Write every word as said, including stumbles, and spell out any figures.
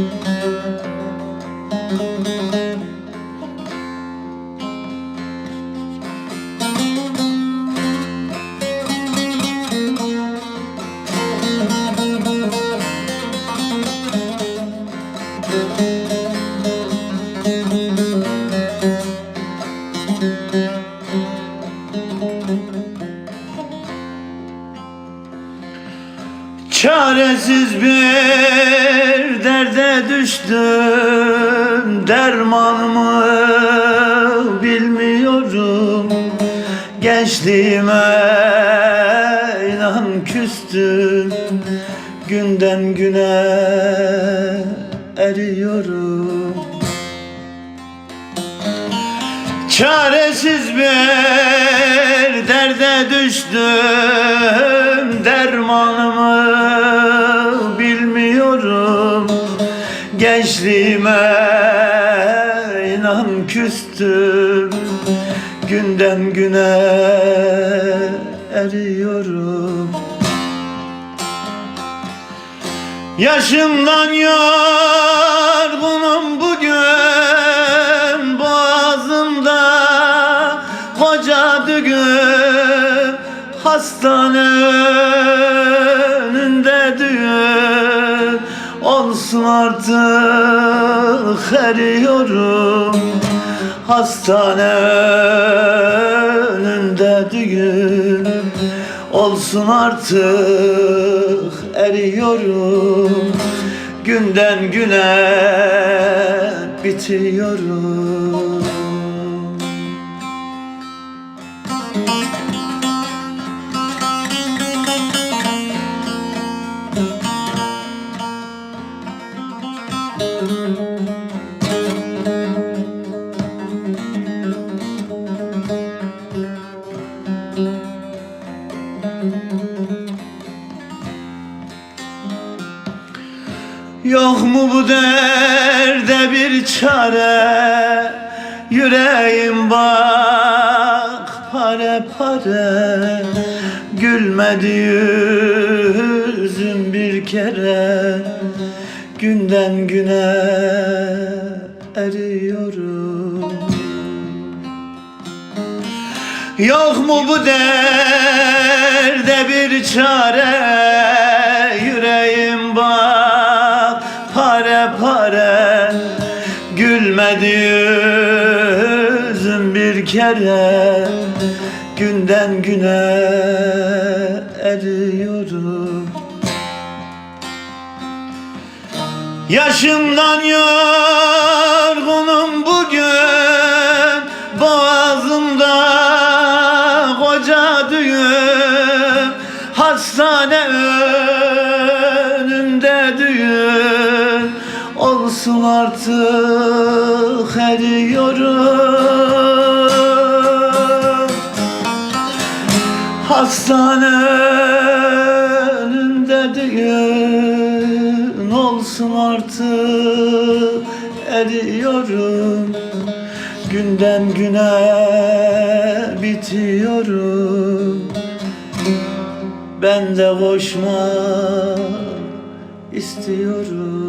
Çaresiz bir derde düştüm, dermanımı bilmiyorum. Gençliğime inan küstüm, günden güne eriyorum. Çaresiz bir derde düştüm, dermanımı bilmiyorum. Gençliğime inan küstüm, günden güne eriyorum. Yaşımdan yorgunum bugün, boğazımda koca düğüm, hastane önünde düğün olsun artık eriyorum. Hastane önünde düğün olsun artık eriyorum. Günden güne bitiyorum. Yok mu bu derde bir çare? Yüreğim bak pare pare, gülmedi yüzüm bir kere. Günden güne eriyorum. Yok mu bu derde bir çare? Yüreğim bak pare pare, gülmedi yüzüm bir kere. Günden güne eriyorum. Yaşımdan yorgunum bugün, boğazımda koca düğüm, hastane önünde düğün olsun artık eriyorum. Hastane önünde düğün olsun artık eriyorum. Günden güne bitiyorum. Ben de koşmak istiyorum.